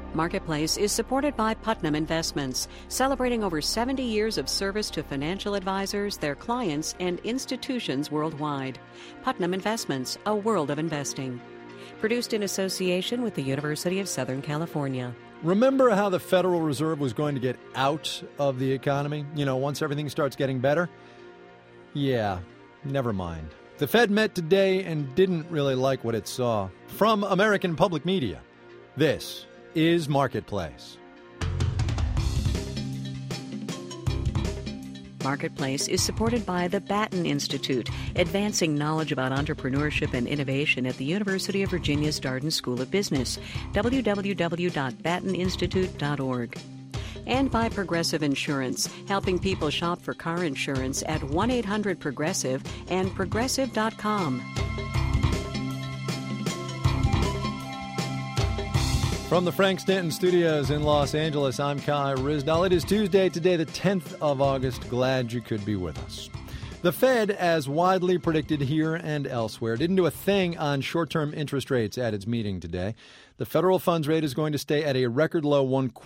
Marketplace is supported by Putnam Investments, celebrating over 70 years of service to financial advisors, their clients, and institutions worldwide. Putnam Investments, a world of investing. Produced in association with the University of Southern California. Remember how the Federal Reserve was going to get out of the economy? Once everything starts getting better? Yeah, never mind. The Fed met today and didn't really like what it saw. From American Public Media, this is Marketplace. Marketplace is supported by the Batten Institute, advancing knowledge about entrepreneurship and innovation at the University of Virginia's Darden School of Business, www.batteninstitute.org. And by Progressive Insurance, helping people shop for car insurance at 1-800-PROGRESSIVE and Progressive.com. From the Frank Stanton Studios in Los Angeles, I'm Kai Ryssdal. It is Tuesday, today the 10th of August. Glad you could be with us. The Fed, as widely predicted here and elsewhere, didn't do a thing on short-term interest rates at its meeting today. The federal funds rate is going to stay at a record low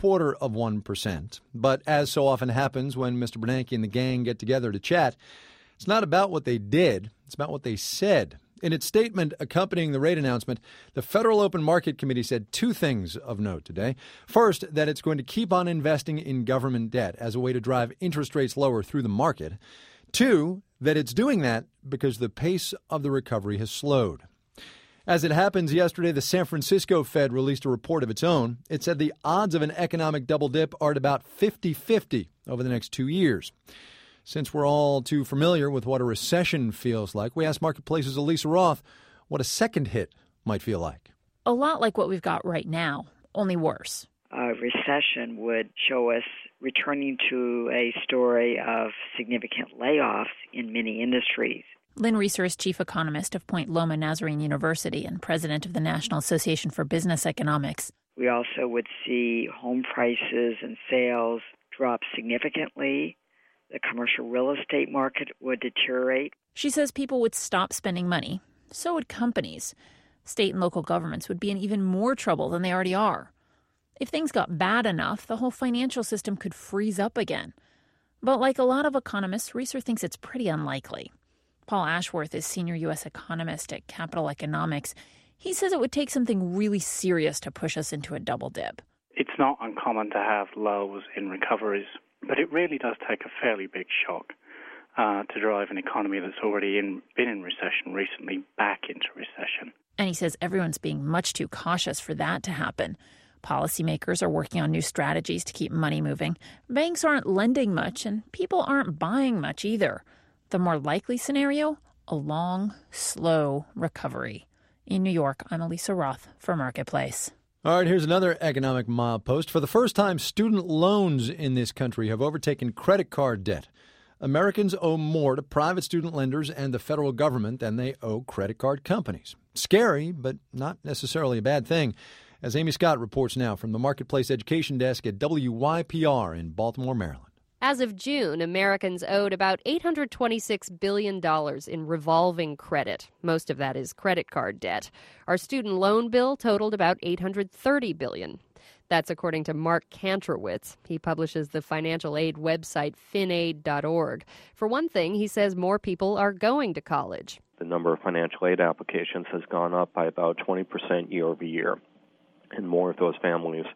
0.25%. But as so often happens when Mr. Bernanke and the gang get together to chat, it's not about what they did, it's about what they said. In its statement accompanying the rate announcement, the Federal Open Market Committee said two things of note today. First, that it's going to keep on investing in government debt as a way to drive interest rates lower through the market. Two, that it's doing that because the pace of the recovery has slowed. As it happens, yesterday, the San Francisco Fed released a report of its own. It said the odds of an economic double dip are at about 50-50 over the next 2 years. Since we're all too familiar with what a recession feels like, we asked Marketplace's Elisa Roth what a second hit might feel like. A lot like what we've got right now, only worse. A recession would show us returning to a story of significant layoffs in many industries. Lynn Reeser is chief economist of Point Loma Nazarene University and president of the National Association for Business Economics. We also would see home prices and sales drop significantly. The commercial real estate market would deteriorate. She says people would stop spending money. So would companies. State and local governments would be in even more trouble than they already are. If things got bad enough, the whole financial system could freeze up again. But like a lot of economists, Reeser thinks it's pretty unlikely. Paul Ashworth is senior U.S. economist at Capital Economics. He says it would take something really serious to push us into a double dip. It's not uncommon to have lows in recoveries, but it really does take a fairly big shock to drive an economy that's already been in recession recently back into recession. And he says everyone's being much too cautious for that to happen. Policymakers are working on new strategies to keep money moving. Banks aren't lending much, and people aren't buying much either. The more likely scenario, a long, slow recovery. In New York, I'm Elisa Roth for Marketplace. All right, here's another economic milepost. For the first time, student loans in this country have overtaken credit card debt. Americans owe more to private student lenders and the federal government than they owe credit card companies. Scary, but not necessarily a bad thing, as Amy Scott reports now from the Marketplace Education Desk at WYPR in Baltimore, Maryland. As of June, Americans owed about $826 billion in revolving credit. Most of that is credit card debt. Our student loan bill totaled about $830 billion. That's according to Mark Kantrowitz. He publishes the financial aid website finaid.org. For one thing, he says more people are going to college. The number of financial aid applications has gone up by about 20% year over year. And more of those families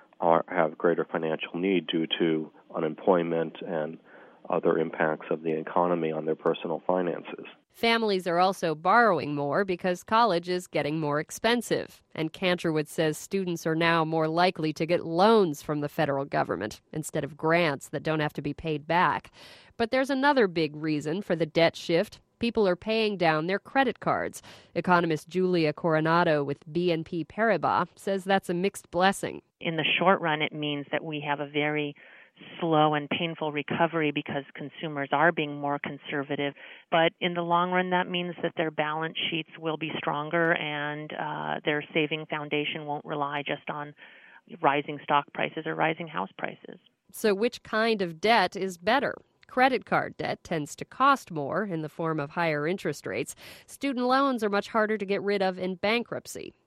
have greater financial need due to unemployment and other impacts of the economy on their personal finances. Families are also borrowing more because college is getting more expensive. And Kantrowitz says students are now more likely to get loans from the federal government instead of grants that don't have to be paid back. But there's another big reason for the debt shift. People are paying down their credit cards. Economist Julia Coronado with BNP Paribas says that's a mixed blessing. In the short run, it means that we have a very slow and painful recovery because consumers are being more conservative. But in the long run, that means that their balance sheets will be stronger and their saving foundation won't rely just on rising stock prices or rising house prices. So which kind of debt is better? Credit card debt tends to cost more in the form of higher interest rates. Student loans are much harder to get rid of in bankruptcy.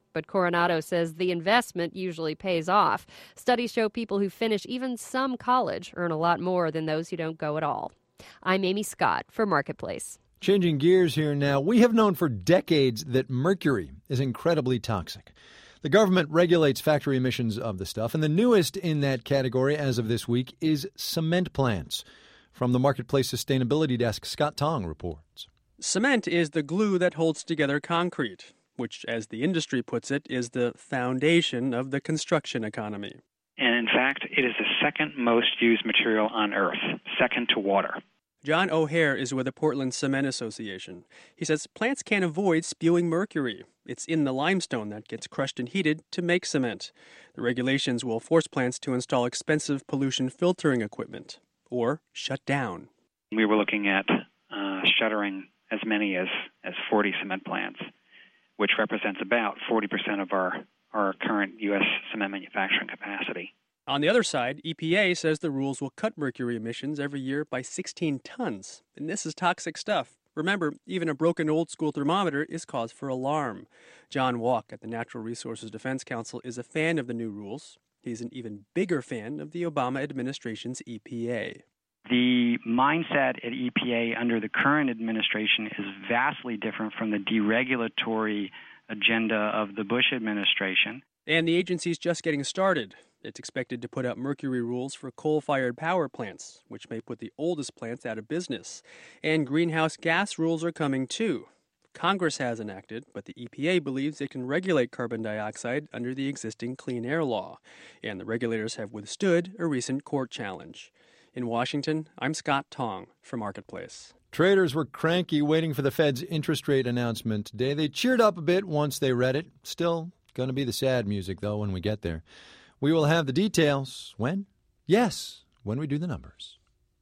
But Coronado says the investment usually pays off. Studies show people who finish even some college earn a lot more than those who don't go at all. I'm Amy Scott for Marketplace. Changing gears here now, we have known for decades that mercury is incredibly toxic. The government regulates factory emissions of the stuff, and the newest in that category as of this week is cement plants. From the Marketplace Sustainability Desk, Scott Tong reports. Cement is the glue that holds together concrete, which, as the industry puts it, is the foundation of the construction economy. And in fact, it is the second most used material on Earth, second to water. John O'Hare is with the Portland Cement Association. He says plants can't avoid spewing mercury. It's in the limestone that gets crushed and heated to make cement. The regulations will force plants to install expensive pollution filtering equipment or shut down. We were looking at shuttering as many as 40 cement plants, which represents about 40% of our current U.S. cement manufacturing capacity. On the other side, EPA says the rules will cut mercury emissions every year by 16 tons. And this is toxic stuff. Remember, even a broken old-school thermometer is cause for alarm. John Walk at the Natural Resources Defense Council is a fan of the new rules. He's an even bigger fan of the Obama administration's EPA. The mindset at EPA under the current administration is vastly different from the deregulatory agenda of the Bush administration. And the agency's just getting started. It's expected to put out mercury rules for coal-fired power plants, which may put the oldest plants out of business. And greenhouse gas rules are coming too. Congress hasn't acted, but the EPA believes it can regulate carbon dioxide under the existing Clean Air Law. And the regulators have withstood a recent court challenge. In Washington, I'm Scott Tong for Marketplace. Traders were cranky waiting for the Fed's interest rate announcement today. They cheered up a bit once they read it. Still going to be the sad music, though, when we get there. We will have the details when? Yes, when we do the numbers.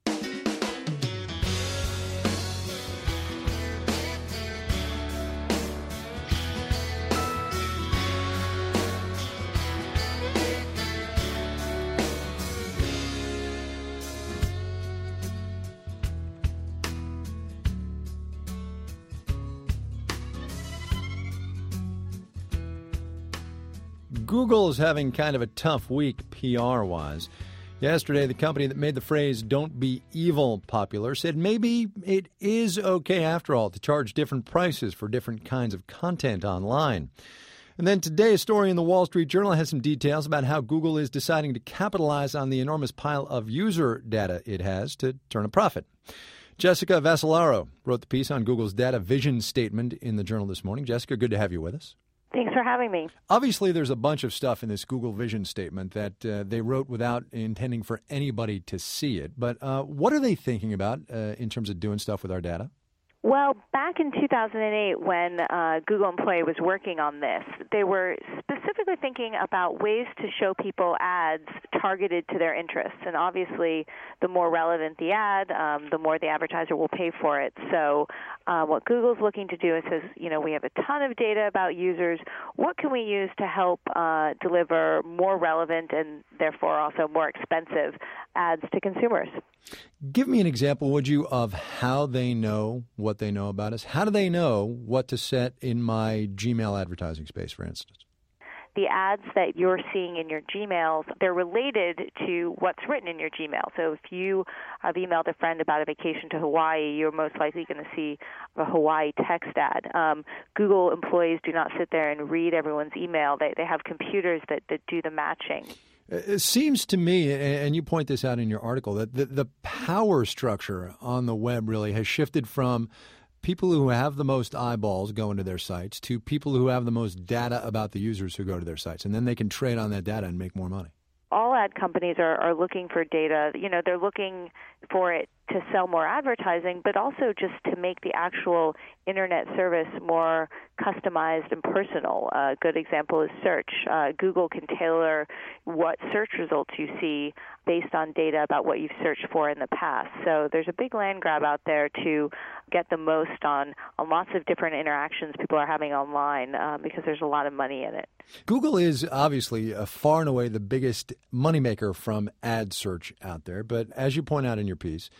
Google is having kind of a tough week PR-wise. Yesterday, the company that made the phrase "don't be evil" popular said maybe it is okay after all to charge different prices for different kinds of content online. And then today, a story in the Wall Street Journal has some details about how Google is deciding to capitalize on the enormous pile of user data it has to turn a profit. Jessica Vassalaro wrote the piece on Google's data vision statement in the Journal this morning. Jessica, good to have you with us. Thanks for having me. Obviously, there's a bunch of stuff in this Google Vision statement that they wrote without intending for anybody to see it. But what are they thinking about in terms of doing stuff with our data? Well, back in 2008, when Google employee was working on this, they were specifically thinking about ways to show people ads targeted to their interests. And obviously, the more relevant the ad, the more the advertiser will pay for it. So what Google's looking to do is says, we have a ton of data about users. What can we use to help deliver more relevant and therefore also more expensive ads to consumers? Give me an example, would you, of how they know what they know about us? How do they know what to set in my Gmail advertising space, for instance? The ads that you're seeing in your Gmails, they're related to what's written in your Gmail. So if you have emailed a friend about a vacation to Hawaii, you're most likely going to see a Hawaii text ad. Google employees do not sit there and read everyone's email. They have computers that do the matching. It seems to me, and you point this out in your article, that the power structure on the web really has shifted from people who have the most eyeballs going to their sites to people who have the most data about the users who go to their sites. And then they can trade on that data and make more money. All ad companies are looking for data. They're looking for it to sell more advertising, but also just to make the actual internet service more customized and personal. A good example is search. Google can tailor what search results you see based on data about what you've searched for in the past. So there's a big land grab out there to get the most on lots of different interactions people are having online because there's a lot of money in it. Google is obviously far and away the biggest moneymaker from ad search out there. But as you point out in your piece,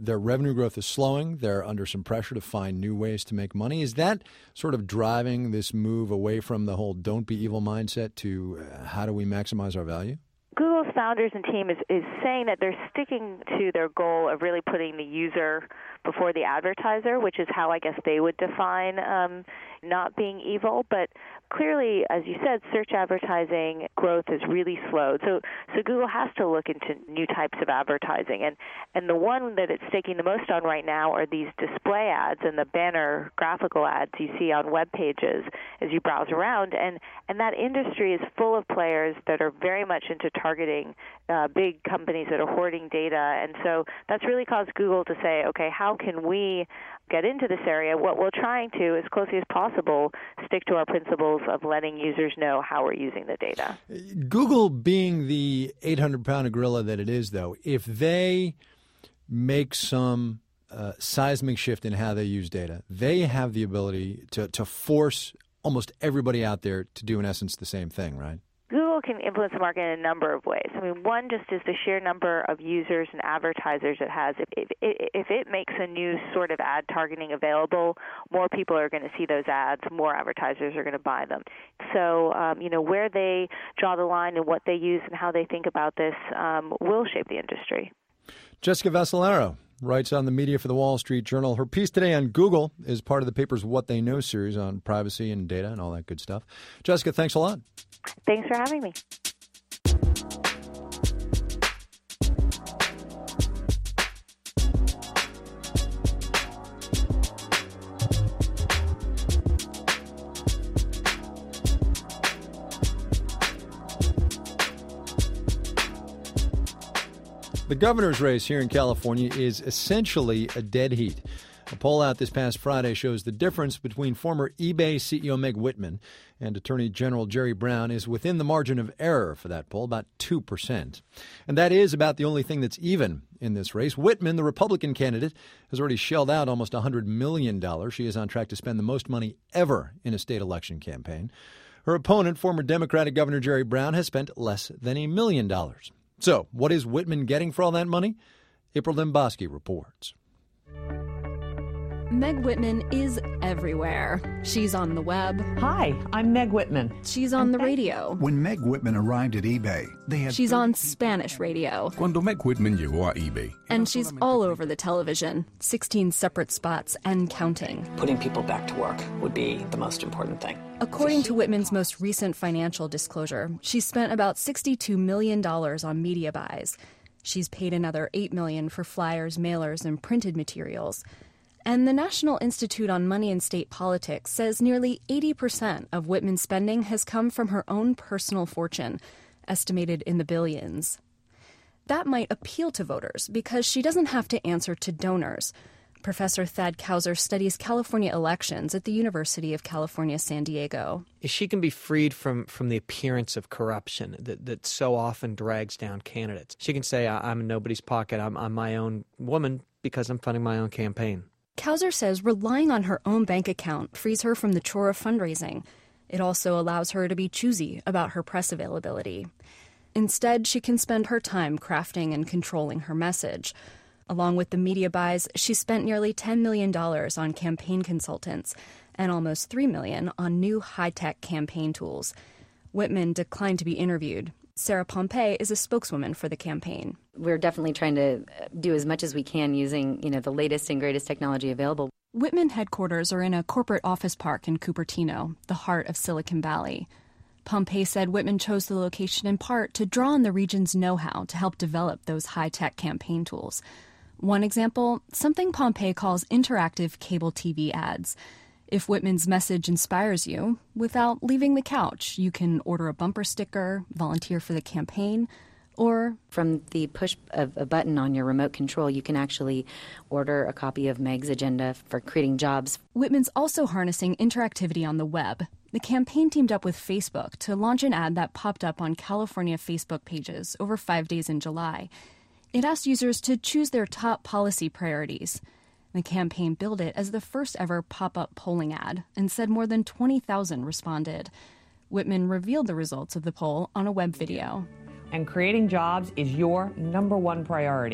their revenue growth is slowing. They're under some pressure to find new ways to make money. Is that sort of driving this move away from the whole don't be evil mindset to how do we maximize our value? Google's founders and team is saying that they're sticking to their goal of really putting the user before the advertiser, which is how I guess they would define not being evil. But clearly, as you said, search advertising growth is really slowed. So Google has to look into new types of advertising. And the one that it's staking the most on right now are these display ads and the banner graphical ads you see on web pages as you browse around. And that industry is full of players that are very much into targeting big companies that are hoarding data. And so that's really caused Google to say, okay, how can we get into this area? What we're trying to, as closely as possible, stick to our principles of letting users know how we're using the data. Google being the 800-pound gorilla that it is, though, if they make some seismic shift in how they use data, they have the ability to force almost everybody out there to do, in essence, the same thing, right? Google can influence the market in a number of ways. I mean, one just is the sheer number of users and advertisers it has. If it makes a new sort of ad targeting available, more people are going to see those ads, more advertisers are going to buy them. So, where they draw the line and what they use and how they think about this will shape the industry. Jessica Vassalaro writes on the media for the Wall Street Journal. Her piece today on Google is part of the paper's What They Know series on privacy and data and all that good stuff. Jessica, thanks a lot. Thanks for having me. The governor's race here in California is essentially a dead heat. A poll out this past Friday shows the difference between former eBay CEO Meg Whitman and Attorney General Jerry Brown is within the margin of error for that poll, about 2%. And that is about the only thing that's even in this race. Whitman, the Republican candidate, has already shelled out almost $100 million. She is on track to spend the most money ever in a state election campaign. Her opponent, former Democratic Governor Jerry Brown, has spent less than $1 million. So, what is Whitman getting for all that money? April Dembosky reports. Meg Whitman is everywhere. She's on the web. Hi, I'm Meg Whitman. She's on the radio. When Meg Whitman arrived at eBay, they had... She's on Spanish radio. Cuando Meg Whitman llegó a eBay. And she's all over the television, 16 separate spots and counting. Putting people back to work would be the most important thing. According to Whitman's most recent financial disclosure, she's spent about $62 million on media buys. She's paid another $8 million for flyers, mailers, and printed materials. And the National Institute on Money and State Politics says nearly 80% of Whitman's spending has come from her own personal fortune, estimated in the billions. That might appeal to voters because she doesn't have to answer to donors. Professor Thad Kauser studies California elections at the University of California, San Diego. She can be freed from the appearance of corruption that so often drags down candidates. She can say, I'm in nobody's pocket, I'm my own woman because I'm funding my own campaign. Kauser says relying on her own bank account frees her from the chore of fundraising. It also allows her to be choosy about her press availability. Instead, she can spend her time crafting and controlling her message. Along with the media buys, she spent nearly $10 million on campaign consultants and almost $3 million on new high-tech campaign tools. Whitman declined to be interviewed. Sarah Pompey is a spokeswoman for the campaign. We're definitely trying to do as much as we can using, the latest and greatest technology available. Whitman headquarters are in a corporate office park in Cupertino, the heart of Silicon Valley. Pompey said Whitman chose the location in part to draw on the region's know-how to help develop those high-tech campaign tools. One example, something Pompey calls interactive cable TV ads. If Whitman's message inspires you, without leaving the couch, you can order a bumper sticker, volunteer for the campaign, or... From the push of a button on your remote control, you can actually order a copy of Meg's agenda for creating jobs. Whitman's also harnessing interactivity on the web. The campaign teamed up with Facebook to launch an ad that popped up on California Facebook pages over 5 days in July. It asked users to choose their top policy priorities. The campaign billed it as the first ever pop-up polling ad and said more than 20,000 responded. Whitman revealed the results of the poll on a web video. And creating jobs is your number one priority.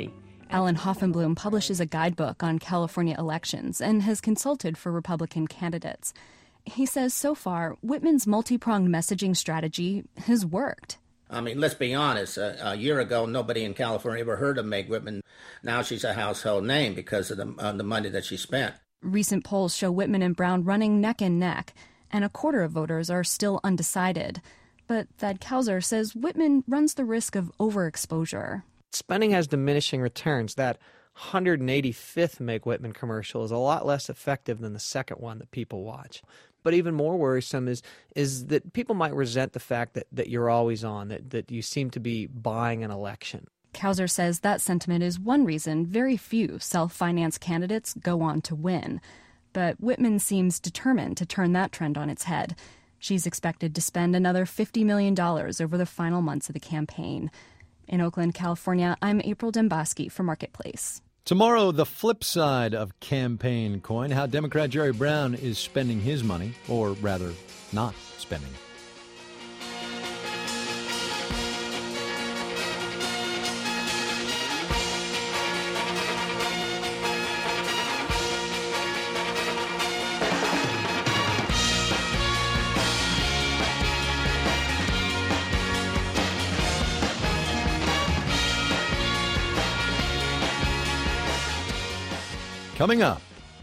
Alan Hoffenblum publishes a guidebook on California elections and has consulted for Republican candidates. He says so far, Whitman's multi-pronged messaging strategy has worked. I mean, let's be honest. A year ago, nobody in California ever heard of Meg Whitman. Now she's a household name because of the money that she spent. Recent polls show Whitman and Brown running neck and neck, and a quarter of voters are still undecided. But Thad Kauser says Whitman runs the risk of overexposure. Spending has diminishing returns. That 185th Meg Whitman commercial is a lot less effective than the second one that people watch. But even more worrisome is that people might resent the fact that you're always on, that you seem to be buying an election. Kauser says that sentiment is one reason very few self-financed candidates go on to win. But Whitman seems determined to turn that trend on its head. She's expected to spend another $50 million over the final months of the campaign. In Oakland, California, I'm April Demboski for Marketplace. Tomorrow, the flip side of Campaign Coin, how Democrat Jerry Brown is spending his money, or rather, not spending it. Coming up.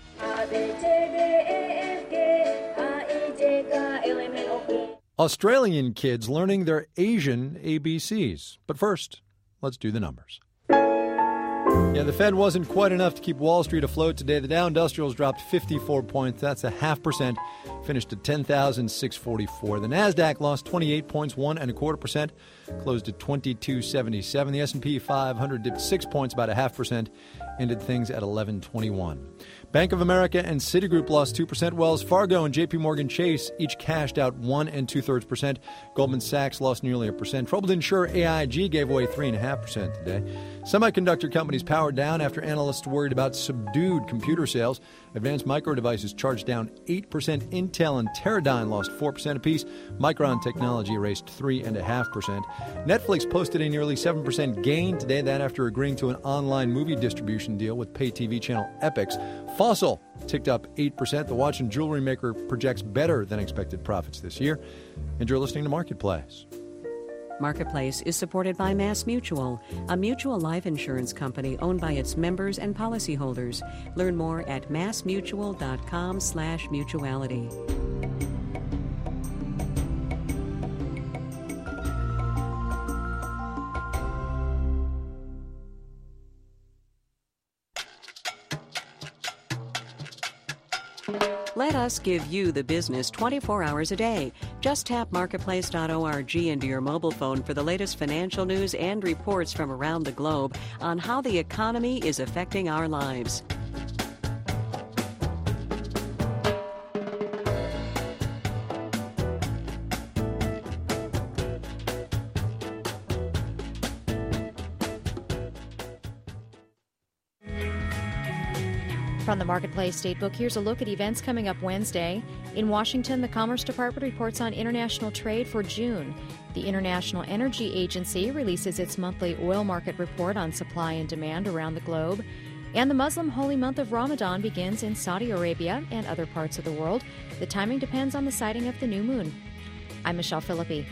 Australian kids learning their Asian ABCs. But first, let's do the numbers. Yeah, the Fed wasn't quite enough to keep Wall Street afloat today. The Dow Industrials dropped 54 points. That's 0.5%. Finished at 10,644. The Nasdaq lost 28 points, 1.25%. Closed at 2277. The S&P 500 dipped 6 points, about 0.5%. Ended things at 1121. Bank of America and Citigroup lost 2%. Wells Fargo and J.P. Morgan Chase each cashed out 1 2/3%. Goldman Sachs lost nearly 1%. Troubled insurer AIG gave away 3.5% today. Semiconductor companies powered down after analysts worried about subdued computer sales. Advanced Micro Devices charged down 8%. Intel and Teradyne lost 4% apiece. Micron Technology erased 3.5%. Netflix posted a nearly 7% gain today, that after agreeing to an online movie distribution deal with pay TV channel Epix. Fossil ticked up 8%. The watch and jewelry maker projects better than expected profits this year. And you're listening to Marketplace. Marketplace is supported by MassMutual, a mutual life insurance company owned by its members and policyholders. Learn more at massmutual.com/mutuality. Let us give you the business 24 hours a day. Just tap marketplace.org into your mobile phone for the latest financial news and reports from around the globe on how the economy is affecting our lives. From the Marketplace Statebook, here's a look at events coming up Wednesday. In Washington, the Commerce Department reports on international trade for June. The International Energy Agency releases its monthly oil market report on supply and demand around the globe. And the Muslim holy month of Ramadan begins in Saudi Arabia and other parts of the world. The timing depends on the sighting of the new moon. I'm Michelle Philippi.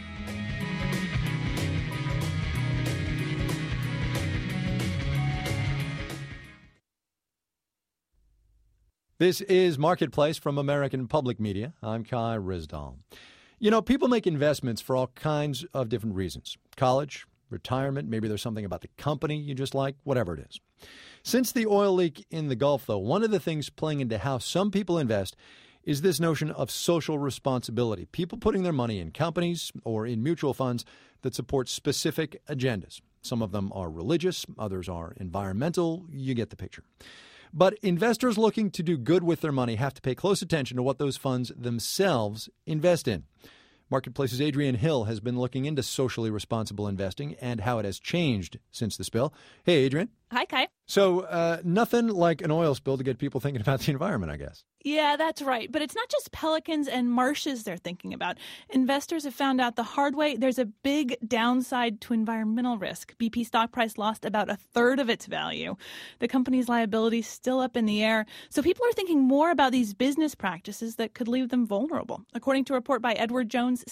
This is Marketplace from American Public Media. I'm Kai Ryssdal. You know, people make investments for all kinds of different reasons. College, retirement, maybe there's something about the company you just like, whatever it is. Since the oil leak in the Gulf, though, one of the things playing into how some people invest is this notion of social responsibility. People putting their money in companies or in mutual funds that support specific agendas. Some of them are religious, others are environmental. You get the picture. But investors looking to do good with their money have to pay close attention to what those funds themselves invest in. Marketplace's Adrian Hill has been looking into socially responsible investing and how it has changed since the spill. Hey, Adrian. Hi, Kai. So nothing like an oil spill to get people thinking about the environment, I guess. Yeah, that's right. But it's not just pelicans and marshes they're thinking about. Investors have found out the hard way there's a big downside to environmental risk. BP stock price lost about a third of its value. The company's liability is still up in the air. So people are thinking more about these business practices that could leave them vulnerable. According to a report by Edward Jones,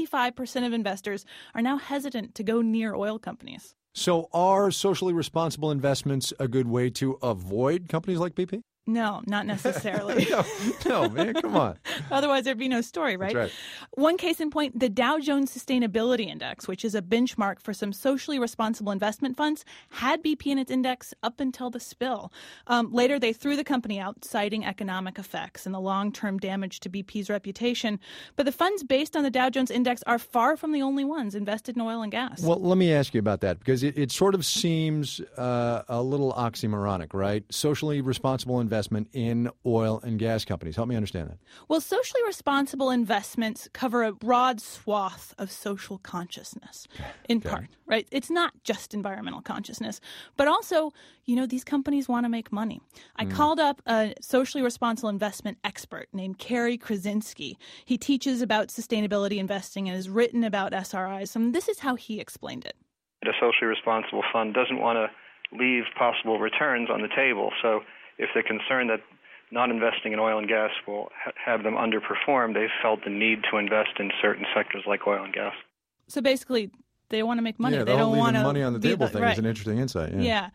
65% of investors are now hesitant to go near oil companies. So are socially responsible investments a good way to avoid companies like BP? No, not necessarily. No, man, come on. Otherwise, there'd be no story, right? That's right. One case in point, the Dow Jones Sustainability Index, which is a benchmark for some socially responsible investment funds, had BP in its index up until the spill. Later, they threw the company out, citing economic effects and the long-term damage to BP's reputation. But the funds based on the Dow Jones Index are far from the only ones invested in oil and gas. Well, let me ask you about that, because it sort of seems a little oxymoronic, right? Socially responsible investment in oil and gas companies. Help me understand that. Well, socially responsible investments cover a broad swath of social consciousness, in part, right? It's not just environmental consciousness, but also, these companies want to make money. I called up a socially responsible investment expert named Kerry Krasinski. He teaches about sustainability investing and has written about SRIs. And this is how he explained it. A socially responsible fund doesn't want to leave possible returns on the table. So if they're concerned that not investing in oil and gas will have them underperform, they've felt the need to invest in certain sectors like oil and gas. So basically, they want to make money. Yeah, they don't want to money on the table thing right. is an interesting insight. Yeah.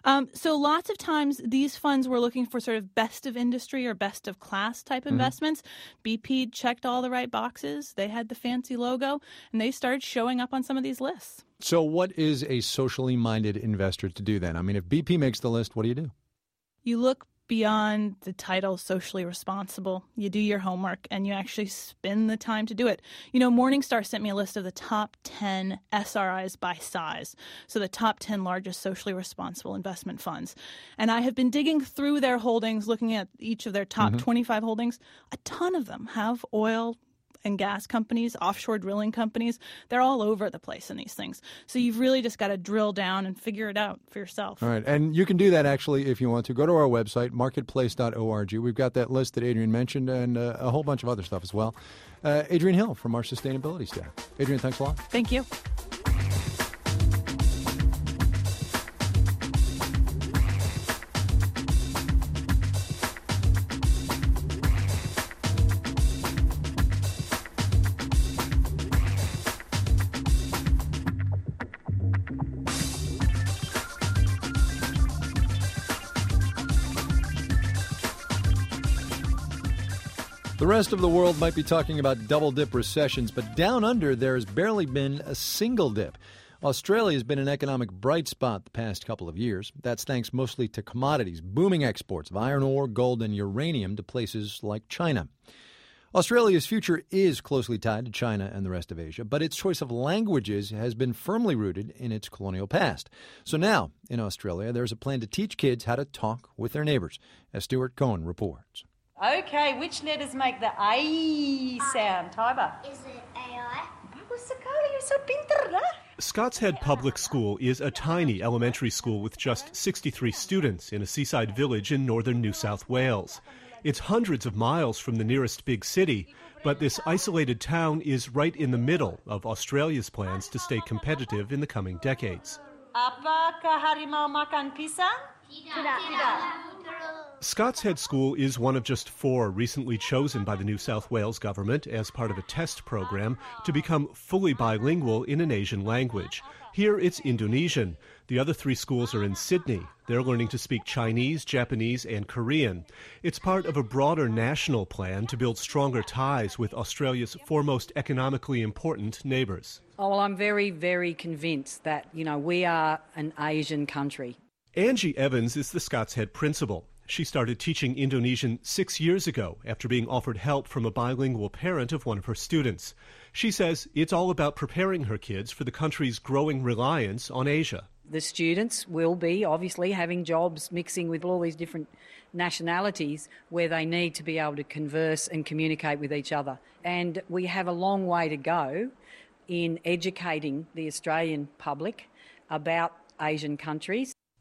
So lots of times these funds were looking for sort of best of industry or best of class type investments. BP checked all the right boxes. They had the fancy logo, and they started showing up on some of these lists. So what is a socially minded investor to do then? I mean, if BP makes the list, what do you do? You look beyond the title socially responsible. You do your homework and you actually spend the time to do it. Morningstar sent me a list of the top 10 SRIs by size. So the top 10 largest socially responsible investment funds. And I have been digging through their holdings, looking at each of their top 25 holdings. A ton of them have oil and gas companies, offshore drilling companies. They're all over the place in these things. So you've really just got to drill down and figure it out for yourself. All right. And you can do that, actually, if you want to. Go to our website, marketplace.org. We've got that list that Adrian mentioned and a whole bunch of other stuff as well. Adrian Hill from our sustainability staff. Adrian, thanks a lot. Thank you. The rest of the world might be talking about double-dip recessions, but down under there has barely been a single dip. Australia has been an economic bright spot the past couple of years. That's thanks mostly to commodities, booming exports of iron ore, gold, and uranium to places like China. Australia's future is closely tied to China and the rest of Asia, but its choice of languages has been firmly rooted in its colonial past. So now, in Australia, there's a plan to teach kids how to talk with their neighbors, as Stuart Cohen reports. Okay, which letters make the A sound, Tiber? Is it AI? You're so pinter, Scots Head Public School is a tiny elementary school with just 63 students in a seaside village in northern New South Wales. It's hundreds of miles from the nearest big city, but this isolated town is right in the middle of Australia's plans to stay competitive in the coming decades. Apa ka harimau makan pisang? Tidak. Scots Head School is one of just 4 recently chosen by the New South Wales government as part of a test program to become fully bilingual in an Asian language. Here it's Indonesian. The other 3 schools are in Sydney. They're learning to speak Chinese, Japanese, and Korean. It's part of a broader national plan to build stronger ties with Australia's foremost economically important neighbours. Oh, well, I'm very, very convinced that, we are an Asian country. Angie Evans is the Scots Head principal. She started teaching Indonesian 6 years ago after being offered help from a bilingual parent of one of her students. She says it's all about preparing her kids for the country's growing reliance on Asia. The students will be obviously having jobs mixing with all these different nationalities where they need to be able to converse and communicate with each other. And we have a long way to go in educating the Australian public about Asian countries.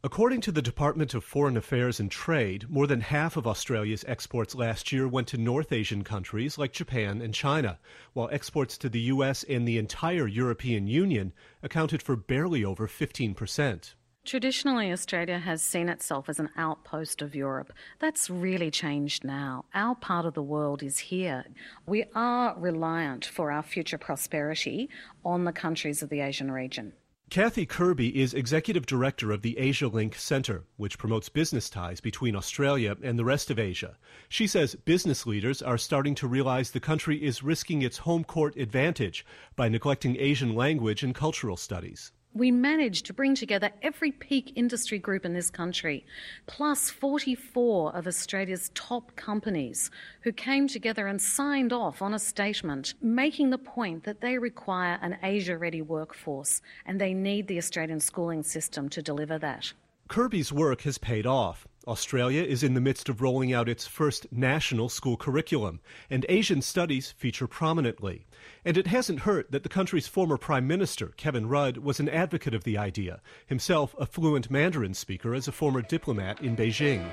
According to the Department of Foreign Affairs and Trade, more than half of Australia's exports last year went to North Asian countries like Japan and China, while exports to the U.S. and the entire European Union accounted for barely over 15%. Traditionally, Australia has seen itself as an outpost of Europe. That's really changed now. Our part of the world is here. We are reliant for our future prosperity on the countries of the Asian region. Kathy Kirby is Executive Director of the Asia Link Center, which promotes business ties between Australia and the rest of Asia. She says business leaders are starting to realize the country is risking its home court advantage by neglecting Asian language and cultural studies. We managed to bring together every peak industry group in this country, plus 44 of Australia's top companies who came together and signed off on a statement making the point that they require an Asia-ready workforce and they need the Australian schooling system to deliver that. Kirby's work has paid off. Australia is in the midst of rolling out its first national school curriculum, and Asian studies feature prominently. And it hasn't hurt that the country's former Prime Minister, Kevin Rudd, was an advocate of the idea, himself a fluent Mandarin speaker as a former diplomat in Beijing.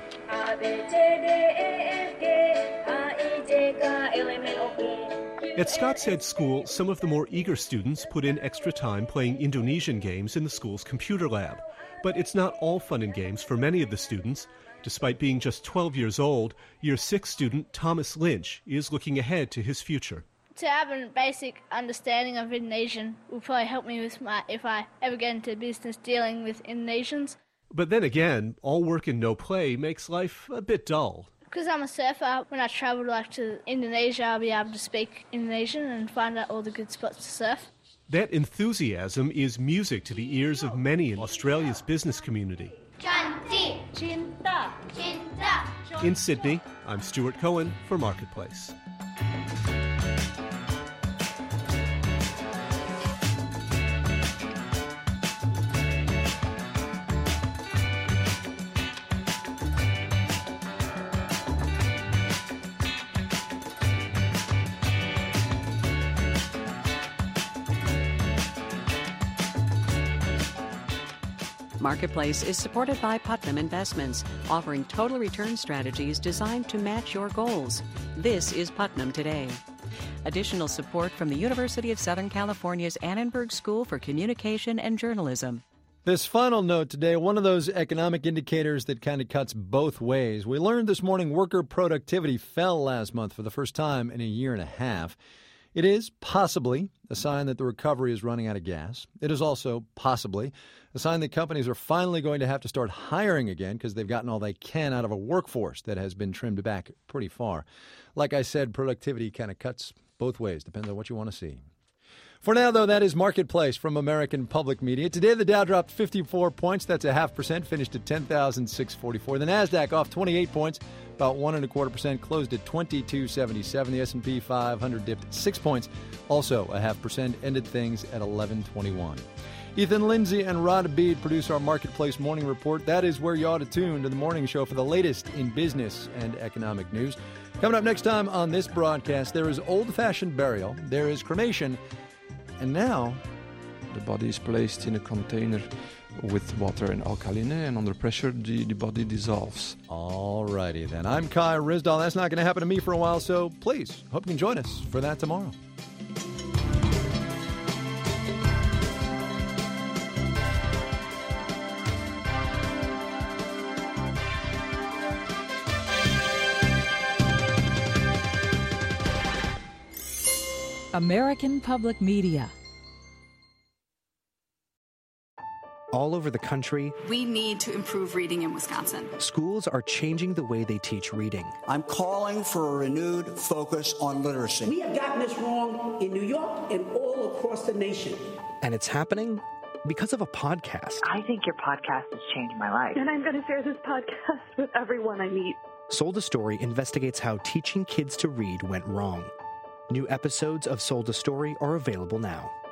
At Scott's Head School, some of the more eager students put in extra time playing Indonesian games in the school's computer lab. But it's not all fun and games for many of the students. Despite being just 12 years old, Year 6 student Thomas Lynch is looking ahead to his future. To have a basic understanding of Indonesian will probably help me if I ever get into business dealing with Indonesians. But then again, all work and no play makes life a bit dull. Because I'm a surfer, when I travel to Indonesia, I'll be able to speak Indonesian and find out all the good spots to surf. That enthusiasm is music to the ears of many in Australia's business community. In Sydney, I'm Stuart Cohen for Marketplace. Marketplace is supported by Putnam Investments, offering total return strategies designed to match your goals. This is Putnam Today. Additional support from the University of Southern California's Annenberg School for Communication and Journalism. This final note today, one of those economic indicators that kind of cuts both ways. We learned this morning worker productivity fell last month for the first time in a year and a half. It is possibly a sign that the recovery is running out of gas. It is also possibly a sign that companies are finally going to have to start hiring again because they've gotten all they can out of a workforce that has been trimmed back pretty far. Like I said, productivity kind of cuts both ways. Depends on what you want to see. For now, though, that is Marketplace from American Public Media. Today, the Dow dropped 54 points. That's 0.5%, finished at 10,644. The NASDAQ off 28 points, about 1.25%, closed at 2277. The S&P 500 dipped 6 points, also 0.5%, ended things at 1121. Ethan Lindsay and Rod Bede produce our Marketplace Morning Report. That is where you ought to tune to the morning show for the latest in business and economic news. Coming up next time on this broadcast, there is old-fashioned burial, there is cremation, and now the body is placed in a container with water and alkaline, and under pressure the body dissolves. All righty then. I'm Kai Ryssdal. That's not going to happen to me for a while, so please, hope you can join us for that tomorrow. American Public Media. All over the country, we need to improve reading in Wisconsin. Schools are changing the way they teach reading. I'm calling for a renewed focus on literacy. We have gotten this wrong in New York and all across the nation. And it's happening because of a podcast. I think your podcast has changed my life. And I'm going to share this podcast with everyone I meet. Sold a Story investigates how teaching kids to read went wrong. New episodes of Sold a Story are available now.